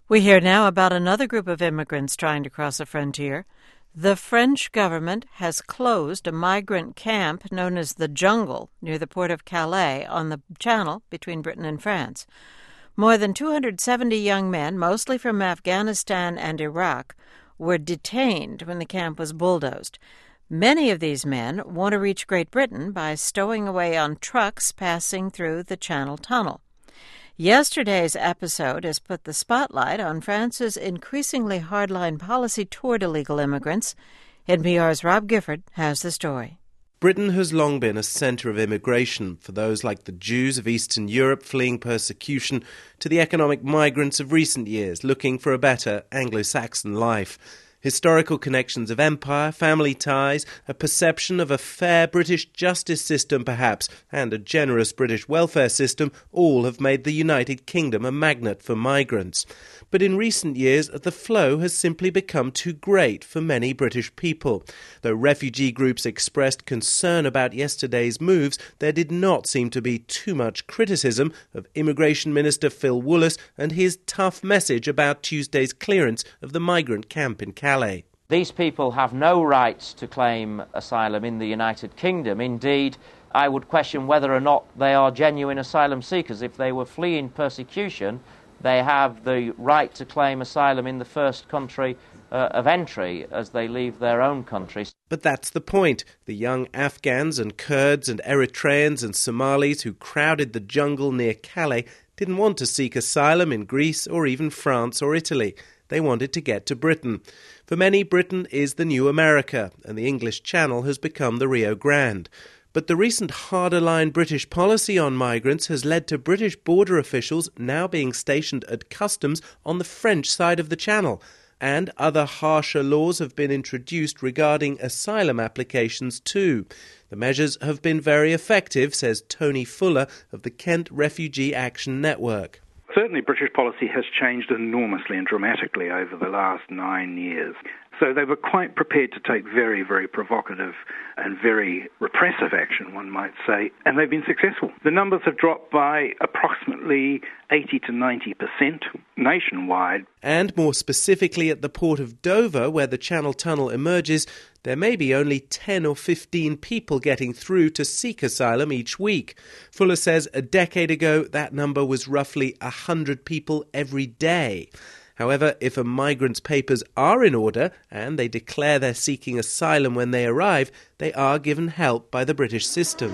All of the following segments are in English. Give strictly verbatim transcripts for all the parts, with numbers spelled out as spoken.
We hear now about another group of immigrants trying to cross a frontier. The French government has closed a migrant camp known as the Jungle near the port of Calais on the Channel between Britain and France. More than two hundred seventy young men, mostly from Afghanistan and Iraq, were detained when the camp was bulldozed. Many of these men want to reach Great Britain by stowing away on trucks passing through the Channel Tunnel. Yesterday's episode has put the spotlight on France's increasingly hardline policy toward illegal immigrants. N P R's Rob Gifford has the story. Britain has long been a centre of immigration for those like the Jews of Eastern Europe fleeing persecution to the economic migrants of recent years looking for a better Anglo-Saxon life. Historical connections of empire, family ties, a perception of a fair British justice system perhaps, and a generous British welfare system all have made the United Kingdom a magnet for migrants. But in recent years, the flow has simply become too great for many British people. Though refugee groups expressed concern about yesterday's moves, there did not seem to be too much criticism of Immigration Minister Phil Wallace and his tough message about Tuesday's clearance of the migrant camp in Calais. These people have no rights to claim asylum in the United Kingdom. Indeed, I would question whether or not they are genuine asylum seekers. If they were fleeing persecution, they have the right to claim asylum in the first country uh, of entry as they leave their own countries. But that's the point. The young Afghans and Kurds and Eritreans and Somalis who crowded the jungle near Calais didn't want to seek asylum in Greece or even France or Italy. They wanted to get to Britain. For many, Britain is the new America, and the English Channel has become the Rio Grande. But the recent harder-line British policy on migrants has led to British border officials now being stationed at customs on the French side of the Channel. And other harsher laws have been introduced regarding asylum applications too. The measures have been very effective, says Tony Fuller of the Kent Refugee Action Network. Certainly British policy has changed enormously and dramatically over the last nine years. So they were quite prepared to take very, very provocative and very repressive action, one might say, and they've been successful. The numbers have dropped by approximately eighty to ninety percent nationwide. And more specifically at the port of Dover, where the Channel Tunnel emerges, there may be only ten or fifteen people getting through to seek asylum each week. Fuller says a decade ago that number was roughly one hundred people every day. However, if a migrant's papers are in order and they declare they're seeking asylum when they arrive, they are given help by the British system.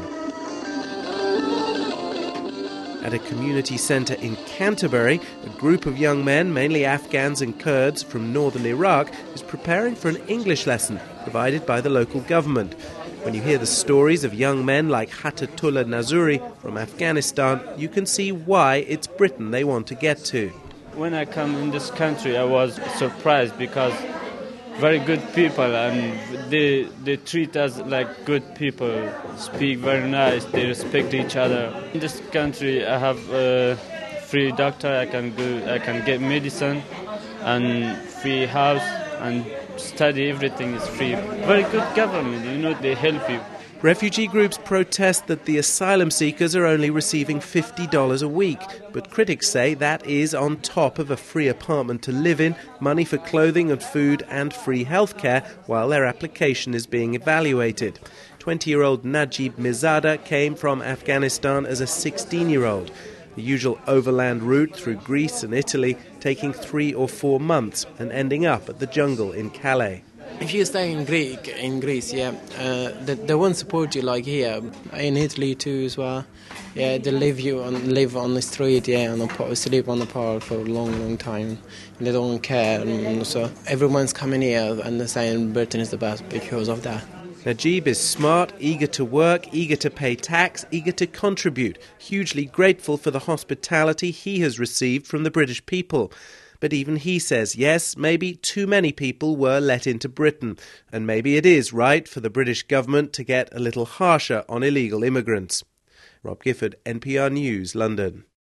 At a community centre in Canterbury, a group of young men, mainly Afghans and Kurds from northern Iraq, is preparing for an English lesson provided by the local government. When you hear the stories of young men like Hatatullah Nazuri from Afghanistan, you can see why it's Britain they want to get to. When I come in this country, I was surprised because very good people and they they treat us like good people, speak very nice, they respect each other. In this country, I have a free doctor, I can go, I can get medicine and free house and study, everything is free. Very good government, you know, they help you. Refugee groups protest that the asylum seekers are only receiving fifty dollars a week, but critics say that is on top of a free apartment to live in, money for clothing and food, and free healthcare while their application is being evaluated. twenty-year-old Najib Mizada came from Afghanistan as a sixteen-year-old. The usual overland route through Greece and Italy taking three or four months and ending up at the jungle in Calais. If you stay in Greek, in Greece, yeah, uh, they, they won't support you like here. In Italy too, as well. Yeah, they leave you on live on the street, yeah, on the sleep on the park for a long, long time. They don't care, and so everyone's coming here and they're saying Britain is the best because of that. Najib is smart, eager to work, eager to pay tax, eager to contribute, hugely grateful for the hospitality he has received from the British people. But even he says, yes, maybe too many people were let into Britain, and maybe it is right for the British government to get a little harsher on illegal immigrants. Rob Gifford, N P R News, London.